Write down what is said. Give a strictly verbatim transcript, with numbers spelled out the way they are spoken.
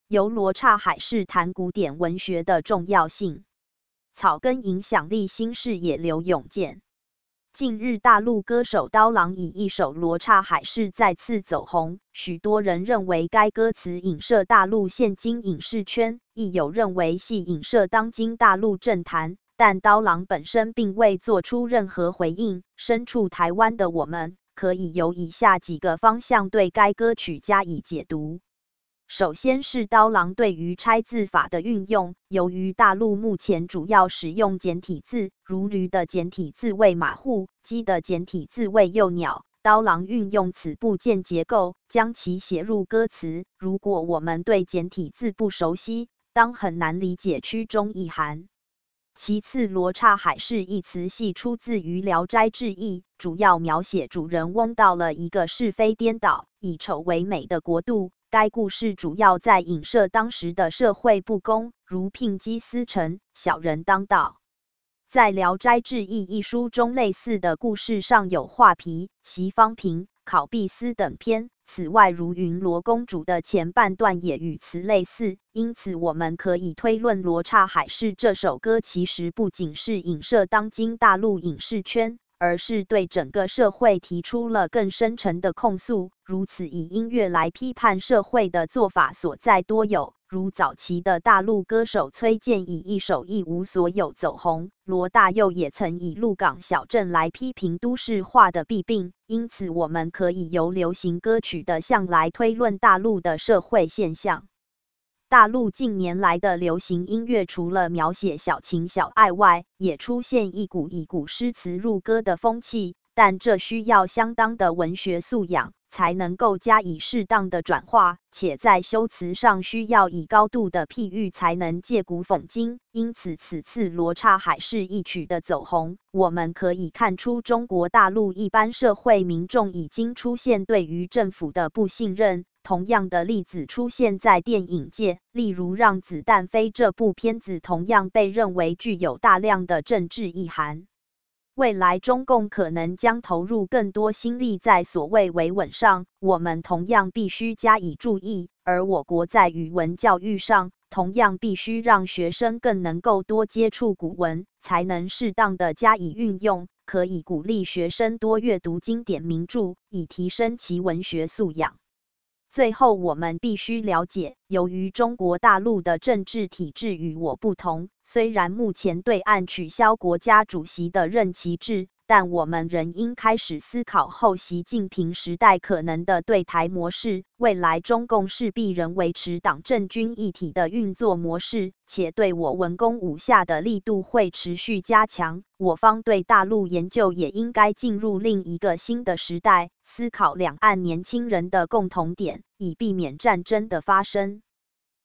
由罗刹海市谈古典文学的重要性。草根影响力新视野刘永健。近日大陆歌手刀郎以一首《罗刹海市》再次走红，许多人认为该歌词影射大陆现今影视圈，亦有认为系影射当今大陆政坛，但刀郎本身并未做出任何回应。身处台湾的我们，可以由以下几个方向对该歌曲加以解读。首先是刀郎对于拆字法的运用，由于大陆目前主要使用简体字，如驴的简体字为马户，鸡的简体字为幼鸟，刀郎运用此部件结构，将其写入歌词。如果我们对简体字不熟悉，当很难理解曲中意涵。其次，罗刹海市一词系出自于《聊斋志异》，主要描写主人翁到了一个是非颠倒、以丑为美的国度。该故事主要在影射当时的社会不公，如牝鸡司晨、小人当道。在《聊斋志异》一书中，类似的故事尚有画皮、席方平、考毕斯等篇。此外，如云罗公主的前半段也与此类似，因此我们可以推论《罗刹海市》这首歌其实不仅是影射当今大陆影视圈，而是对整个社会提出了更深沉的控诉。如此以音乐来批判社会的做法所在多有，如早期的大陆歌手崔健以一首一无所有走红，罗大佑也曾以鹿港小镇来批评都市化的弊病。因此我们可以由流行歌曲的向来推论大陆的社会现象。大陆近年来的流行音乐除了描写小情小爱外，也出现一股以古诗词入歌的风气，但这需要相当的文学素养，才能够加以适当的转化，且在修辞上需要以高度的譬喻才能借古讽今。因此此次罗刹海市一曲的走红，我们可以看出中国大陆一般社会民众已经出现对于政府的不信任。同样的例子出现在电影界，例如《让子弹飞》这部片子同样被认为具有大量的政治意涵。未来中共可能将投入更多心力在所谓维稳上，我们同样必须加以注意。而我国在语文教育上，同样必须让学生更能够多接触古文，才能适当的加以运用，可以鼓励学生多阅读经典名著，以提升其文学素养。最后我们必须了解，由于中国大陆的政治体制与我不同，虽然目前对岸取消国家主席的任期制，但我们仍应开始思考后习近平时代可能的对台模式。未来中共势必仍维持党政军一体的运作模式，且对我文攻武下的力度会持续加强。我方对大陆研究也应该进入另一个新的时代，思考两岸年轻人的共同点，以避免战争的发生。